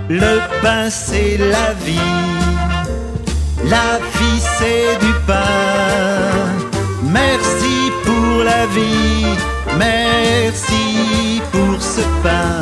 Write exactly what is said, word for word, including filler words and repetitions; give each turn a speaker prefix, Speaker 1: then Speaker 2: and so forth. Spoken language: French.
Speaker 1: Le pain c'est la vie, la vie c'est du pain. Merci pour la vie, merci pour ce pain.